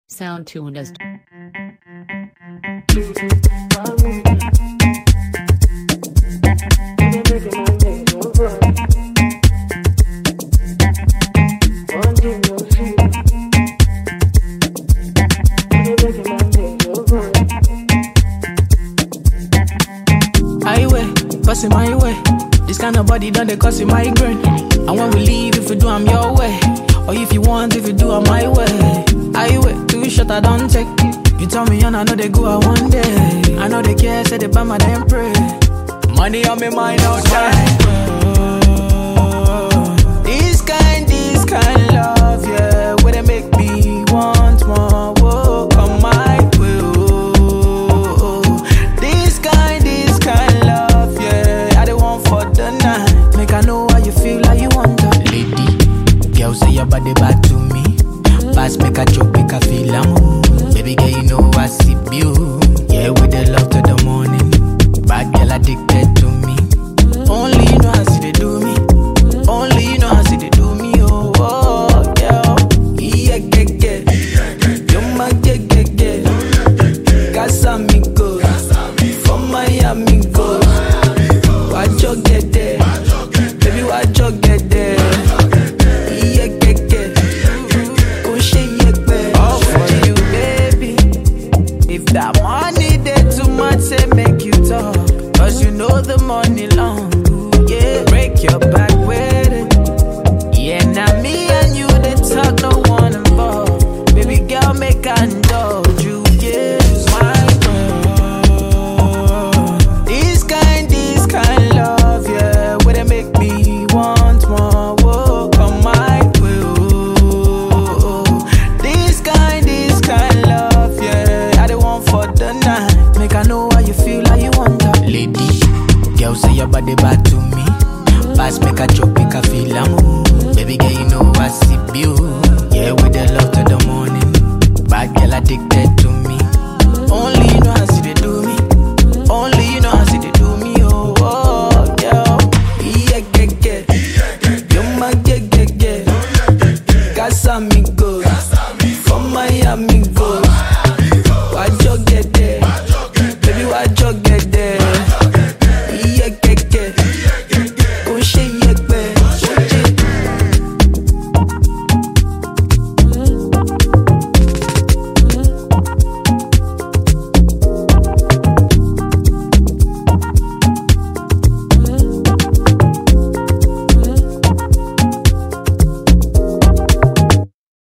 Sound tuned as highway, passing my way. This kind of body done they cause you migraine. And when we leave, if you do, I'm your way. Or if you want, if you do, I'm my way. Highway, too short, I don't take. You tell me, and I know they go out one day. I know they care, say they buy my damn pray. Money on me mind outside. This kind love, yeah, where they make me want more. Whoa, come my way. Oh. This kind love, yeah, I don't want for the night. Make I know how you feel, like you want to. Lady, girl say your body back to me. Pass make a joke, make a feel I'm. Baby girl, you know I see you. Yeah, with the love to the morning. Bad girl addicted to me. Only you know how see they do me. Only you know how see they do me. Oh, yeah. Yeah, get. You're my get. Casa me go. From Miami go. Watch you get there. Baby, watch you get there. Yeah, get. Go shake your bed. All for you, baby. If that money there too much, say make you talk. Cause you know the money long. Yeah, break your back with it. Yeah, now me and you, they talk, no one involved. Baby girl, make I indulge you. Yeah, my world. This kind love, yeah, where they make me want more. Whoa, come my way. Oh. This kind love, yeah, I don't want for the night. Make I know how you feel, like you want that. Lady, girl say your body bad to me. Pass make a joke, make a feel I'm. Baby girl, you know I see you. Yeah, with the love to the morning. Bad girl addicted to me. Only you know how see they do me. Only you know how see they do me. Oh, yeah. Yeah, get. You're my get. Casa me go. From Miami go.